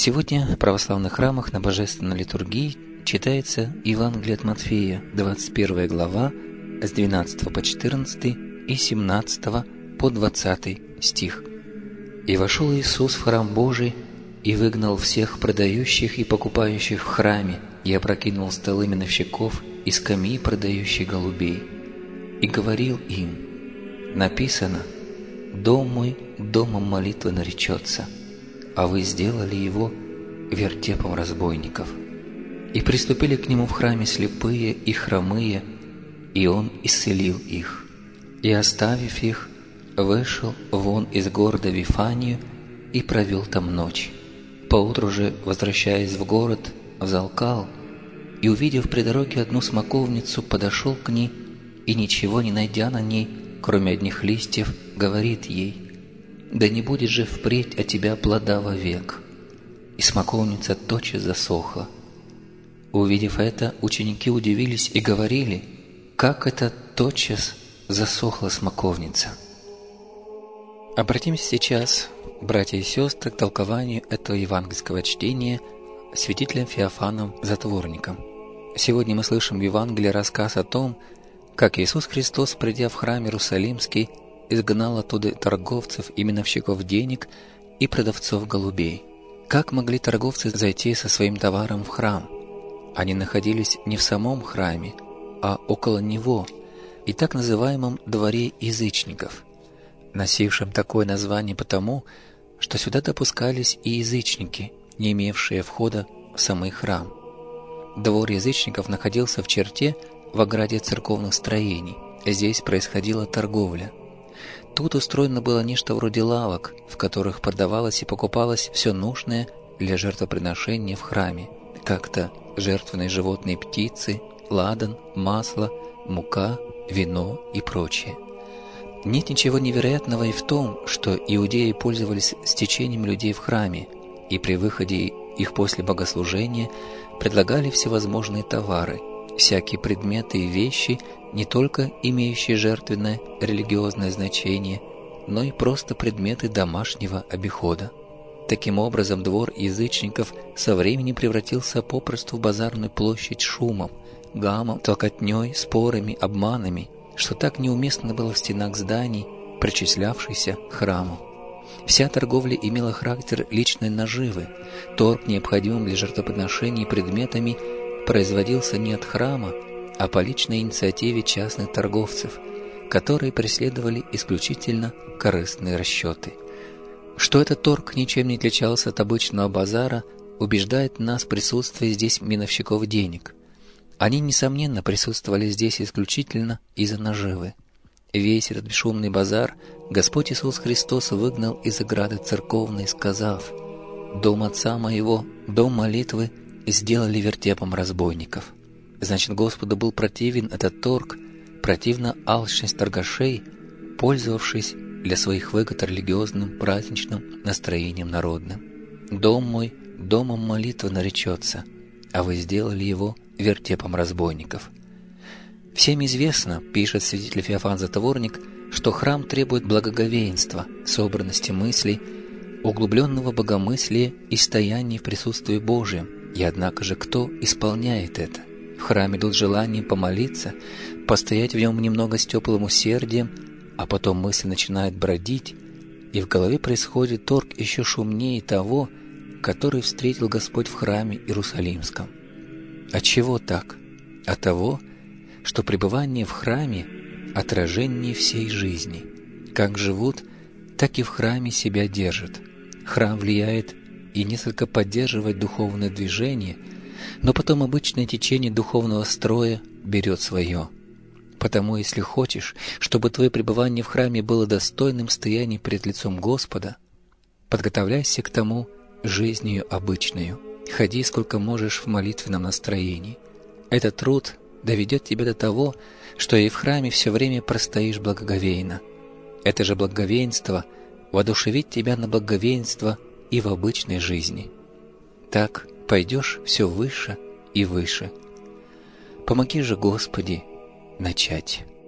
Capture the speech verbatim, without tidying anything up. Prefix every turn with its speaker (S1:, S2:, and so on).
S1: Сегодня в православных храмах на Божественной литургии читается Евангелие от Матфея, двадцать первая глава, с двенадцатого по четырнадцатый и семнадцатого по двадцатый стих. «И вошел Иисус в храм Божий, и выгнал всех продающих и покупающих в храме, и опрокинул столы миновщиков и скамьи продающих голубей, и говорил им: написано, дом мой домом молитвы наречется, а вы сделали его вертепом разбойников. И приступили к нему в храме слепые и хромые, и он исцелил их. И, оставив их, вышел вон из города Вифанию и провел там ночь. Поутру же, возвращаясь в город, взалкал, и, увидев при дороге одну смоковницу, подошел к ней, и, ничего не найдя на ней, кроме одних листьев, говорит ей: да не будет же впредь от тебя плода вовек. И смоковница тотчас засохла. Увидев это, ученики удивились и говорили: как это тотчас засохла смоковница? Обратимся сейчас, братья и сестры, к толкованию этого евангельского чтения святителем Феофаном Затворником. Сегодня мы слышим в Евангелии рассказ о том, как Иисус Христос, придя в храм Иерусалимский, изгнал оттуда торговцев и миновщиков денег и продавцов голубей. Как могли торговцы зайти со своим товаром в храм? Они находились не в самом храме, а около него, и так называемом дворе язычников, носившем такое название потому, что сюда допускались и язычники, не имевшие входа в самый храм. Двор язычников находился в черте в ограде церковных строений. Здесь происходила торговля. Тут устроено было нечто вроде лавок, в которых продавалось и покупалось все нужное для жертвоприношения в храме, как-то жертвенные животные, птицы, ладан, масло, мука, вино и прочее. Нет ничего невероятного и в том, что иудеи пользовались стечением людей в храме, и при выходе их после богослужения предлагали всевозможные товары, всякие предметы и вещи, не только имеющие жертвенное религиозное значение, но и просто предметы домашнего обихода. Таким образом, двор язычников со временем превратился попросту в базарную площадь шумом, гамом, толкотней, спорами, обманами, что так неуместно было в стенах зданий, причислявшихся к храму. Вся торговля имела характер личной наживы. Торг необходимым для жертвоприношений предметами производился не от храма, а по личной инициативе частных торговцев, которые преследовали исключительно корыстные расчеты. Что этот торг ничем не отличался от обычного базара, убеждает нас присутствие здесь миновщиков денег. Они, несомненно, присутствовали здесь исключительно из-за наживы. Весь этот бесшумный базар Господь Иисус Христос выгнал из ограды церковной, сказав: «Дом Отца Моего, дом молитвы, сделали вертепом разбойников». Значит, Господу был противен этот торг, противна алчность торгашей, пользовавшись для своих выгод религиозным праздничным настроением народным. «Дом мой домом молитвы наречется, а вы сделали его вертепом разбойников». Всем известно, пишет святитель Феофан Затворник, что храм требует благоговейства, собранности мыслей, углубленного богомыслия и стояния в присутствии Божьем. И однако же кто исполняет это? В храме идут желание помолиться, постоять в нем немного с теплым усердием, а потом мысль начинает бродить, и в голове происходит торг еще шумнее того, который встретил Господь в храме Иерусалимском. От чего так? От того, что пребывание в храме – отражение всей жизни. Как живут, так и в храме себя держат. Храм влияет и несколько поддерживает духовное движение, но потом обычное течение духовного строя берет свое. Потому, если хочешь, чтобы твое пребывание в храме было достойным стояния пред лицом Господа, подготовляйся к тому жизнью обычную. Ходи сколько можешь в молитвенном настроении. Этот труд доведет тебя до того, что и в храме все время простоишь благоговейно. Это же благоговейство воодушевит тебя на благоговейство и в обычной жизни. Так пойдешь все выше и выше. Помоги же, Господи, начать.